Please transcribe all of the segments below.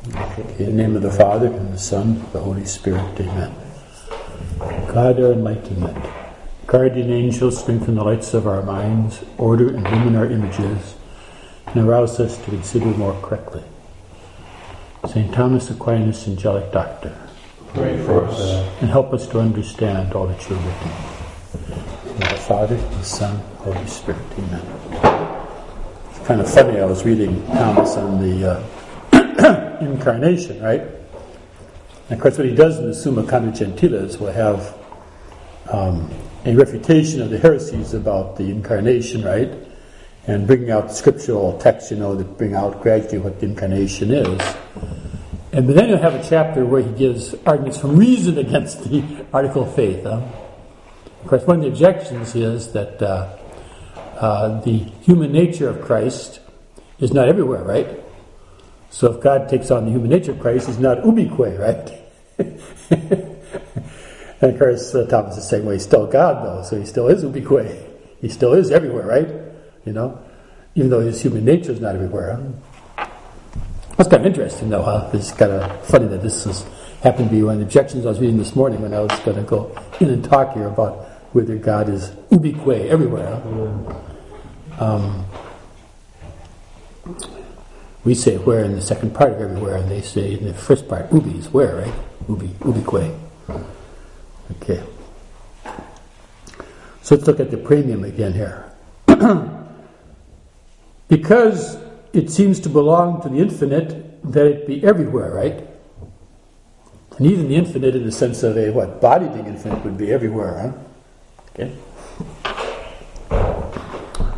In the name of the Father, and the Son, and the Holy Spirit, amen. God, our enlightenment, guardian angel, strengthen the lights of our minds, order and illumine our images, and arouse us to consider more correctly. St. Thomas Aquinas, angelic doctor, pray for us. And help us to understand all that you're written. In the name of the Father, and the Son, and the Holy Spirit, amen. It's kind of funny, I was reading Thomas on the incarnation, right? And of course, what he does in the Summa Contra Gentiles will have a refutation of the heresies about the incarnation, right? And bringing out scriptural texts, that bring out gradually what the incarnation is. And but then you'll have a chapter where he gives arguments from reason against the article of faith. Of course, one of the objections is that the human nature of Christ is not everywhere, right? So if God takes on the human nature of Christ, he's not ubique, right? And of course, Thomas is saying, well, he's still God, though, so he still is ubique. He still is everywhere, right? Even though his human nature is not everywhere. That's kind of interesting, though, huh? It's kind of funny that this happened to be one of the objections I was reading this morning when I was going to go in and talk here about whether God is ubique everywhere. Huh? We say where in the second part of everywhere, and they say in the first part, ubi is where, right? Ubique. Okay. So let's look at the premium again here. Because it seems to belong to the infinite, that it be everywhere, right? And even the infinite in the sense of a body being infinite would be everywhere, huh? Okay.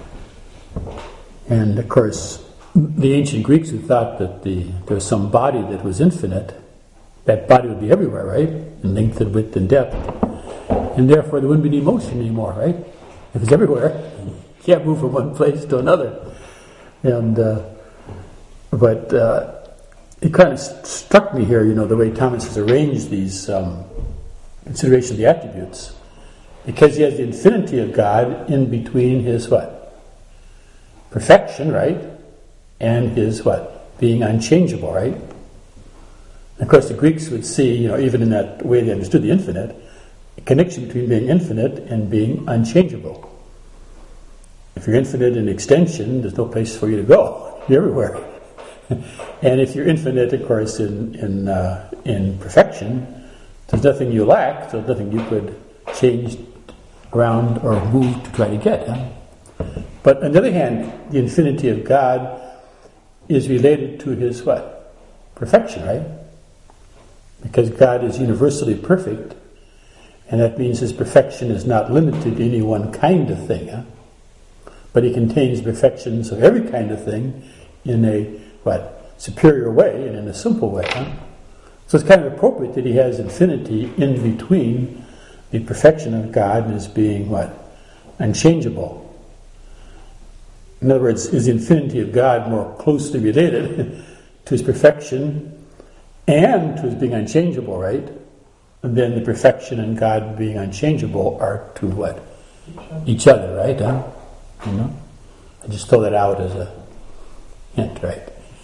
And of course, the ancient Greeks who thought that there was some body that was infinite, that body would be everywhere, right? In length and width and depth. And therefore there wouldn't be any motion anymore, right? If it's everywhere, you can't move from one place to another. And but it kind of struck me here, the way Thomas has arranged these consideration of the attributes, because he has the infinity of God in between his perfection, right? And his being unchangeable, right? And of course, the Greeks would see, even in that way they understood the infinite, a connection between being infinite and being unchangeable. If you're infinite in extension, there's no place for you to go. You're everywhere. And if you're infinite, of course, in perfection, there's nothing you lack, so there's nothing you could change around or move to try to get. Huh? But on the other hand, the infinity of God is related to his perfection, right? Because God is universally perfect, and that means his perfection is not limited to any one kind of thing, huh? But he contains perfections of every kind of thing in a superior way and in a simple way, huh? So it's kind of appropriate that he has infinity in between the perfection of God and his being unchangeable. In other words, is the infinity of God more closely related to his perfection and to his being unchangeable, right? And then the perfection and God being unchangeable are to each other, right? Huh? I just throw that out as a hint, right?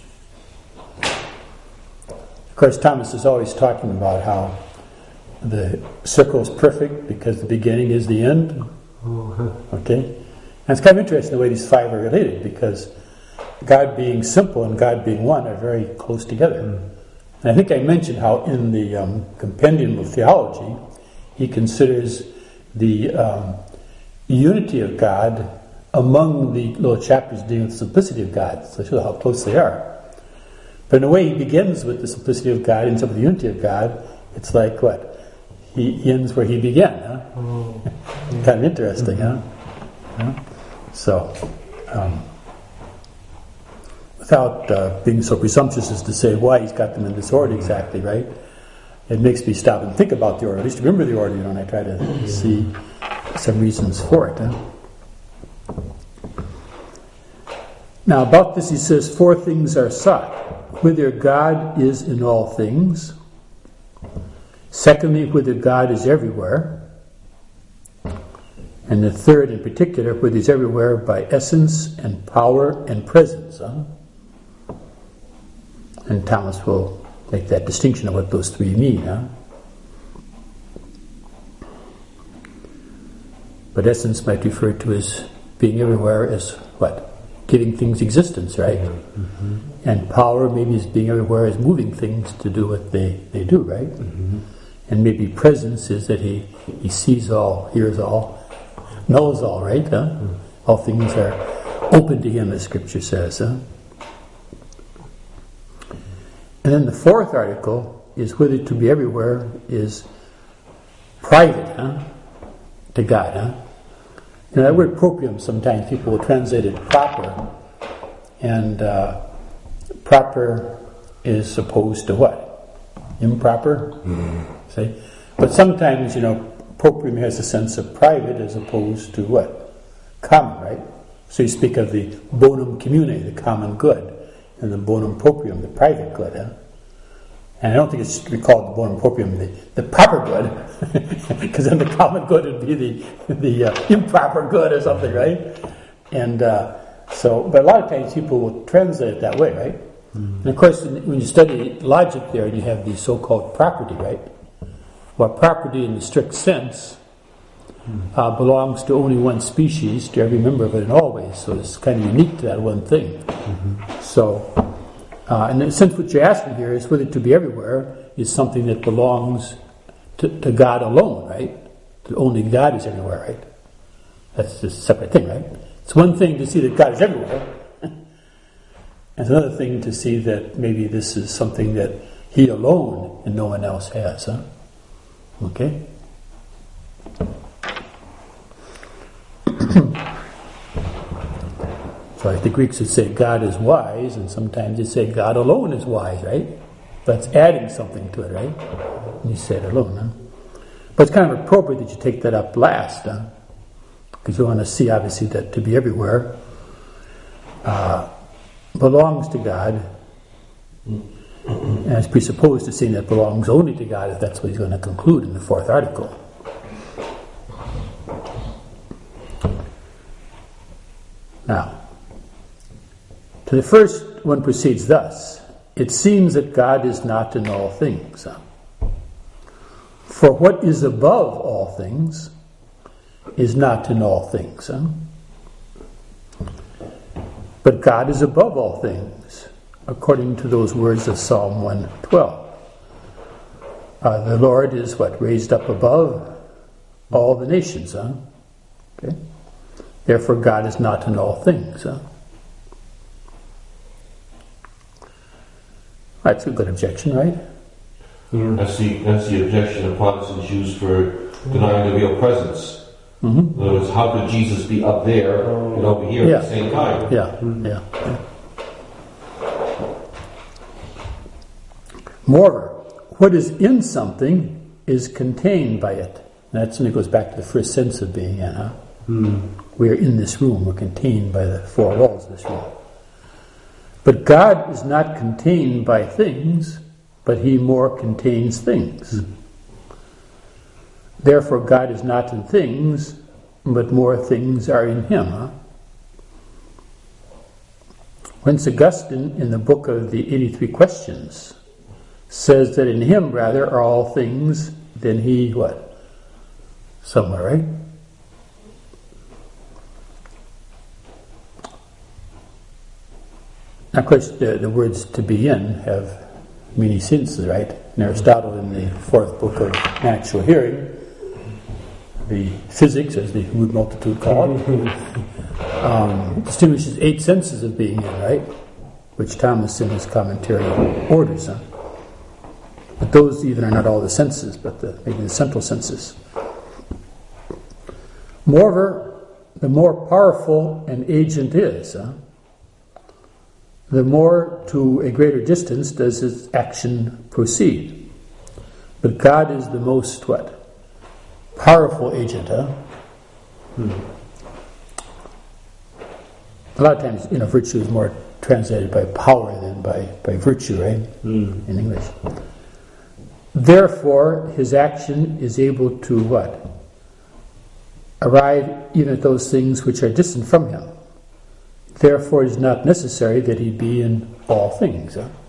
Of course, Thomas is always talking about how the circle is perfect because the beginning is the end. Okay? And it's kind of interesting the way these five are related, because God being simple and God being one are very close together. And I think I mentioned how in the Compendium of Theology, he considers the unity of God among the little chapters dealing with the simplicity of God, so show how close they are. But in a way, he begins with the simplicity of God, ends up with the unity of God. It's like he ends where he began, huh? Kind of interesting, huh? So, without being so presumptuous as to say why he's got them in this order exactly, right? It makes me stop and think about the order, at least remember the order, and I try to see some reasons for it. Huh? Now, about this he says, 4 things are sought. Whether God is in all things. Secondly, whether God is everywhere. And the third in particular, whether he's everywhere by essence and power and presence. Huh? And Thomas will make that distinction of what those three mean. Huh? But essence might refer to as being everywhere as what? Giving things existence, right? Mm-hmm. And power maybe is being everywhere as moving things to do what they do, right? Mm-hmm. And maybe presence is that he sees all, hears all, knows all, right? Huh? Mm-hmm. All things are open to him, as Scripture says. Huh? And then the fourth article is whether to be everywhere is private, to God. Huh? You know, that word proprium, sometimes people will translate it proper, and proper is opposed to what? Improper? Mm-hmm. See? But sometimes, proprium has a sense of private as opposed to what? Common, right? So you speak of the bonum commune, the common good, and the bonum proprium, the private good. Huh? And I don't think it should be called the bonum proprium, the proper good, because then the common good would be the improper good or something, right? And but a lot of times people will translate it that way, right? Mm-hmm. And of course, when you study logic there, you have the so-called property, right? Well, property in the strict sense belongs to only one species, to every member of it in all ways. So it's kind of unique to that one thing. Mm-hmm. So, in the sense what you're asking here is whether to be everywhere is something that belongs to God alone, right? Only God is everywhere, right? That's just a separate thing, right? It's one thing to see that God is everywhere. It's another thing to see that maybe this is something that He alone and no one else has, huh? Okay? So like the Greeks would say God is wise, and sometimes they say God alone is wise, right? That's adding something to it, right? And you say it alone, huh? But it's kind of appropriate that you take that up last, huh? Because you want to see, obviously, that to be everywhere belongs to God, and it's presupposed to seeing that belongs only to God, if that's what he's going to conclude in the fourth article. Now, to the first one proceeds thus: it seems that God is not in all things. For what is above all things is not in all things. But God is above all things, according to those words of Psalm 112. The Lord is what? Raised up above all the nations. Okay? Therefore God is not in all things. That's a good objection, right? Yeah. That's the objection that Protestants use for denying the real presence. Mm-hmm. In other words, how could Jesus be up there and over here at the same time? Yeah. Moreover, what is in something is contained by it. And that certainly goes back to the first sense of being in, huh? We are in this room, we're contained by the four walls of this room. But God is not contained by things, but He more contains things. Therefore God is not in things, but more things are in Him. Whence Augustine, in the book of the 83 Questions, says that in Him rather are all things than He what? Somewhere, right? Now, of course, the words "to be in" have many senses, right? And Aristotle, in the fourth book of Natural Hearing, the Physics, as the rude multitude call it, distinguishes 8 senses of being in, right? Which Thomas, in his commentary, orders. But those even are not all the senses, but maybe the central senses. Moreover, the more powerful an agent is, the more to a greater distance does its action proceed. But God is the most what? Powerful agent, A lot of times, virtue is more translated by power than by virtue, right? In English. Therefore, his action is able to what? Arrive even at those things which are distant from him. Therefore, it is not necessary that he be in all things.